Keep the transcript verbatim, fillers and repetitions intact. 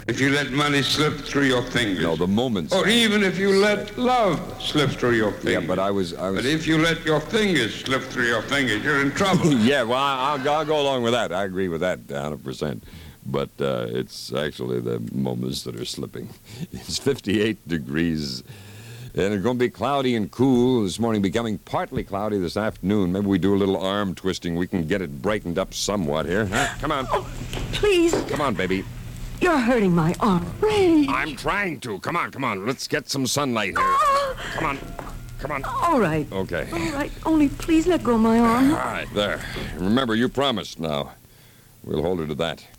If you let money slip through your fingers. No, the moments. Or even if you let love slip through your fingers. Yeah, but I was... I was... But if you let your fingers slip through your fingers, you're in trouble. Yeah, well, I'll, I'll go along with that. I agree with that one hundred percent. But uh, it's actually the moments that are slipping. It's fifty-eight degrees, and it's going to be cloudy and cool this morning, becoming partly cloudy this afternoon. Maybe we do a little arm twisting. We can get it brightened up somewhat here. Huh? Come on. Oh, please. Come on, baby. You're hurting my arm. Ray. I'm trying to. Come on, come on. Let's get some sunlight here. Ah. Come on. Come on. All right. Okay. All right. Only please let go of my arm. All right, there. Remember, you promised now. We'll hold her to that.